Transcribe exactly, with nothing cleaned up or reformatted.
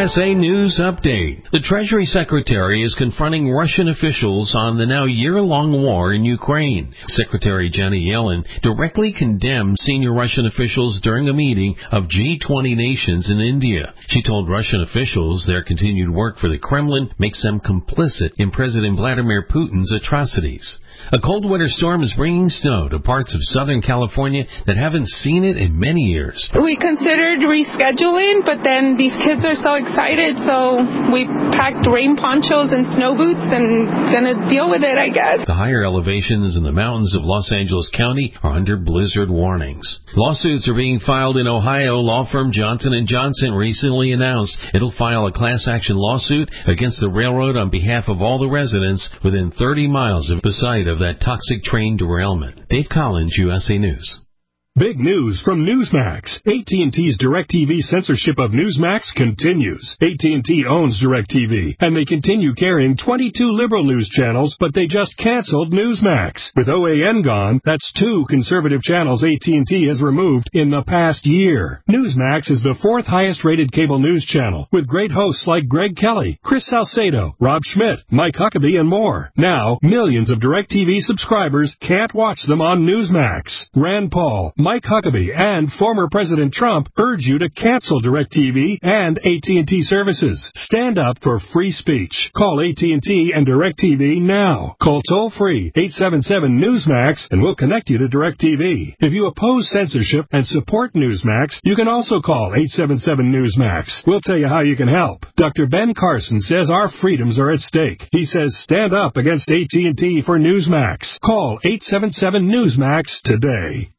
S A News Update. The Treasury Secretary is confronting Russian officials on the now year-long war in Ukraine. Secretary Janet Yellen directly condemned senior Russian officials during a meeting of G twenty nations in India. She told Russian officials their continued work for the Kremlin makes them complicit in President Vladimir Putin's atrocities. A cold winter storm is bringing snow to parts of Southern California that haven't seen it in many years. We considered rescheduling, but then these kids are so excited, so we packed rain ponchos and snow boots and gonna deal with it, I guess. The higher elevations in the mountains of Los Angeles County are under blizzard warnings. Lawsuits are being filed in Ohio. Law firm Johnson and Johnson recently announced it'll file a class action lawsuit against the railroad on behalf of all the residents within thirty miles of the site of that toxic train derailment. Dave Collins, U S A News. Big news from Newsmax. A T and T's DirecTV censorship of Newsmax continues. A T and T owns DirecTV, and they continue carrying twenty-two liberal news channels, but they just canceled Newsmax. With O A N gone, that's two conservative channels A T and T has removed in the past year. Newsmax is the fourth highest-rated cable news channel, with great hosts like Greg Kelly, Chris Salcedo, Rob Schmidt, Mike Huckabee, and more. Now, millions of DirecTV subscribers can't watch them on Newsmax. Rand Paul, Mike Huckabee, and former President Trump urge you to cancel DirecTV and A T and T services. Stand up for free speech. Call A T and T and DirecTV now. Call toll-free eight seven seven Newsmax and we'll connect you to DirecTV. If you oppose censorship and support Newsmax, you can also call eight seven seven Newsmax. We'll tell you how you can help. Doctor Ben Carson says our freedoms are at stake. He says stand up against A T and T for Newsmax. Call eight seven seven Newsmax today.